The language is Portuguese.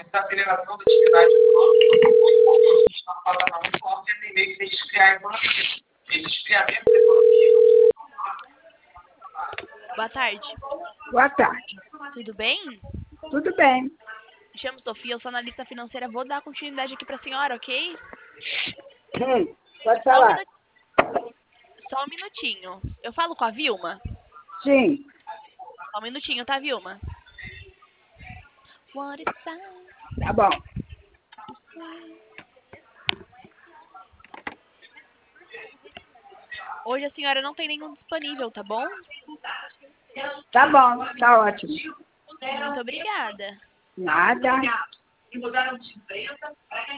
da Federação da Atividade Econômica, a gente está falando muito forte, que tem meio que descriar a economia. Descriamento da economia. Boa tarde. Boa tarde. Tudo bem? Tudo bem? Me chamo Sofia, eu sou analista financeira. Vou dar continuidade aqui para a senhora, ok? Pode Só um falar. Só um minutinho. Eu falo com a Vilma? Sim. Só um minutinho, tá, Vilma? What it sounds Tá bom. to say. Hoje a senhora não tem nenhum disponível, tá bom? Tá bom, tá ótimo. Muito obrigada. Nada.